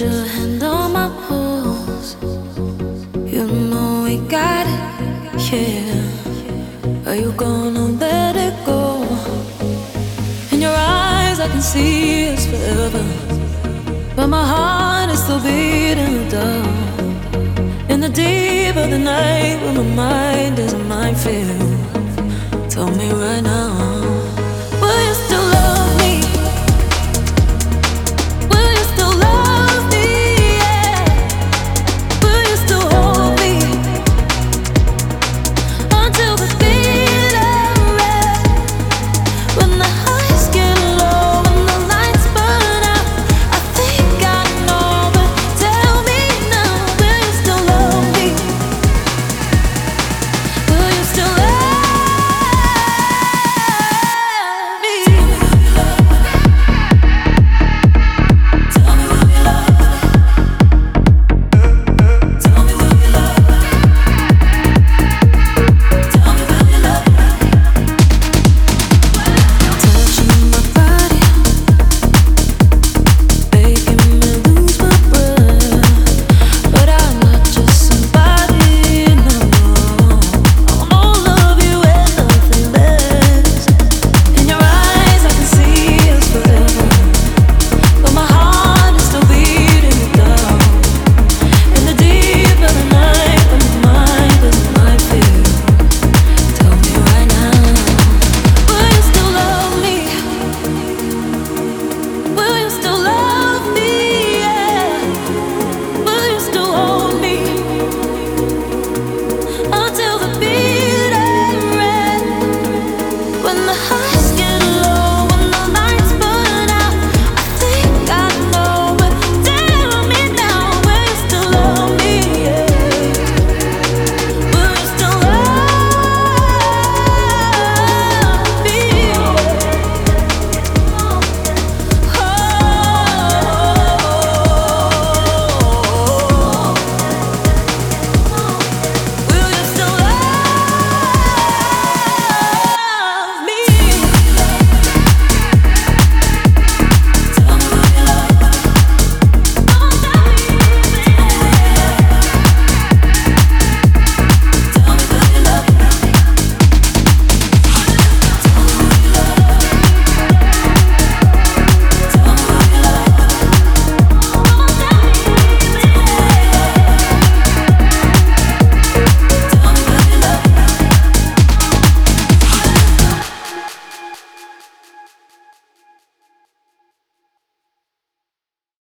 your hand on my pulse. You know we got it, yeah. Are you gonna let it go? In your eyes I can see it's forever, but my heart is still beating the dark. In the deep of the night when my mind is a minefield, tell me right now,